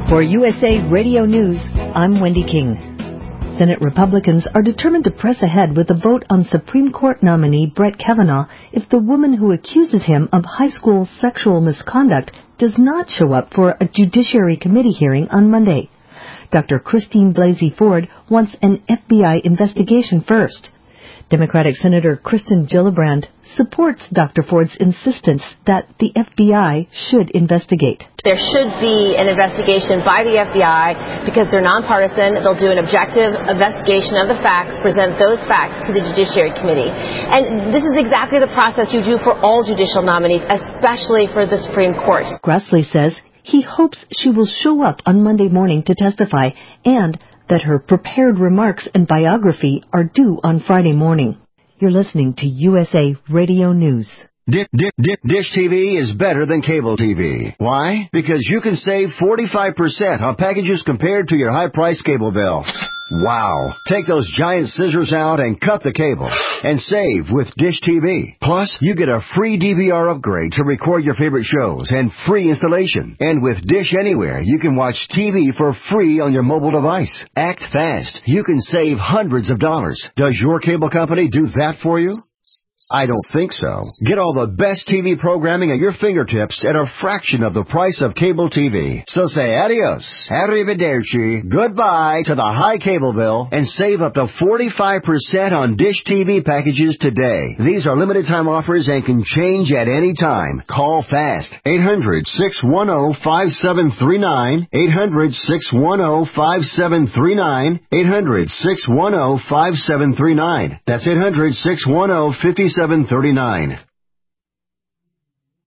For USA Radio News, I'm Wendy King. Senate Republicans are determined to press ahead with a vote on Supreme Court nominee Brett Kavanaugh if the woman who accuses him of high school sexual misconduct does not show up for a Judiciary Committee hearing on Monday. Dr. Christine Blasey Ford wants an FBI investigation first. Democratic Senator Kristen Gillibrand supports Dr. Ford's insistence that the FBI should investigate. There should be an investigation by the FBI because they're nonpartisan. They'll do an objective investigation of the facts, present those facts to the Judiciary Committee. And this is exactly the process you do for all judicial nominees, especially for the Supreme Court. Grassley says he hopes she will show up on Monday morning to testify and that her prepared remarks and biography are due on Friday morning. You're listening to USA Radio News. Dish TV is better than cable TV. Why? Because you can save 45% on packages compared to your high-priced cable bill. Wow. Take those giant scissors out and cut the cable and save with Dish TV. Plus, you get a free DVR upgrade to record your favorite shows and free installation. And with Dish Anywhere, you can watch TV for free on your mobile device. Act fast. You can save hundreds of dollars. Does your cable company do that for you? I don't think so. Get all the best TV programming at your fingertips at a fraction of the price of cable TV. So say adios, arrivederci, goodbye to the high cable bill and save up to 45% on Dish TV packages today. These are limited time offers and can change at any time. Call fast. 800-610-5739. 800-610-5739. 800-610-5739. That's 800-610-5739.